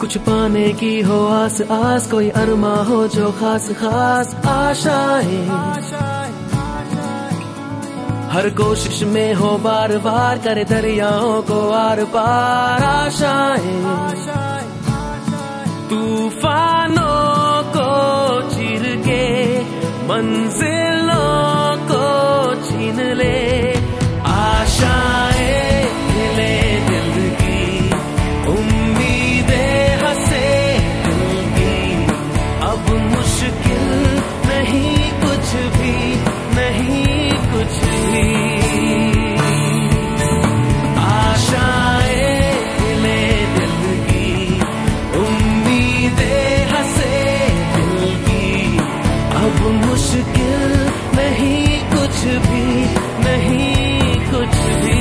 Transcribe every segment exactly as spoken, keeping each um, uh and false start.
कुछ पाने की हो आस आस, कोई अरमा हो जो खास खास आशाएं, हर कोशिश में हो बार बार करे दरियाओं को आर पार आशाएं, तूफानों को चीर के मंजिलों को छीन ले आशाएं, ले दिल की उम्मीदें हंसे दिल की, अब मुश्किल नहीं कुछ भी, नहीं कुछ भी, आशाएं ले दिल की उम्मीदें हंसे दिल की, अब मुश्किल नहीं कुछ भी, नहीं कुछ भी।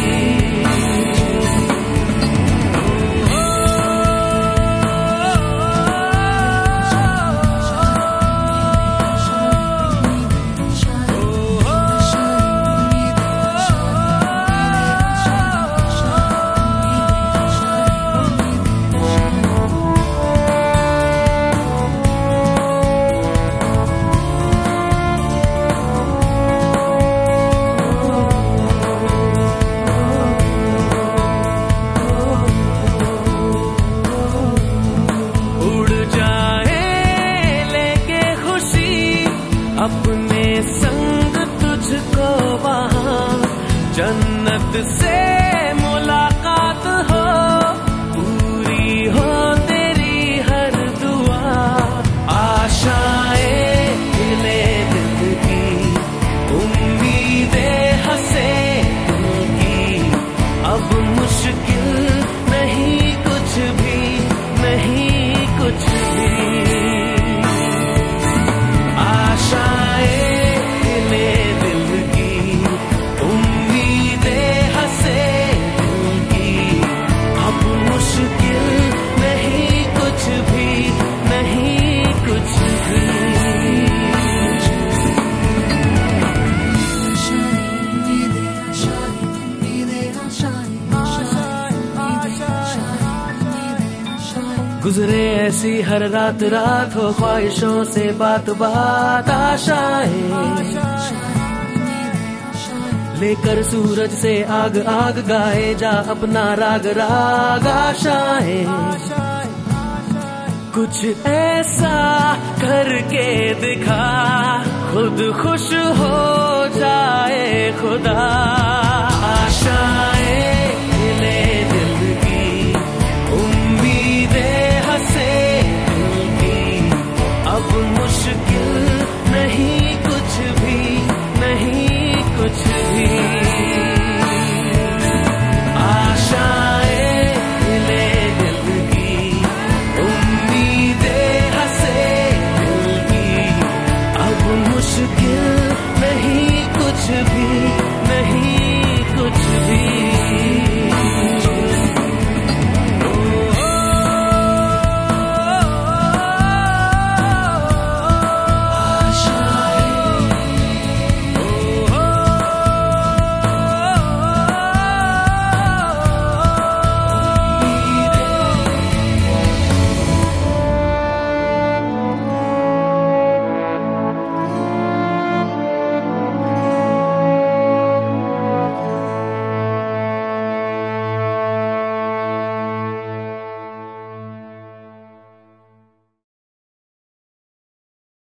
अपने संग तुझको वहाँ जन्नत से मुलाकात हो, पूरी हो तेरी हर दुआ, आशाएं ले दिल की उम्मीदें हंसे दिल की, अब मुश्किल नहीं कुछ भी, नहीं कुछ भी, गुजरे ऐसी हर रात रात हो ख्वाहिशों से बात बात, आशाएं लेकर सूरज से आग आग गाए जा अपना राग राग, आशाएं कुछ ऐसा करके दिखा खुद खुश हो जाए खुदा।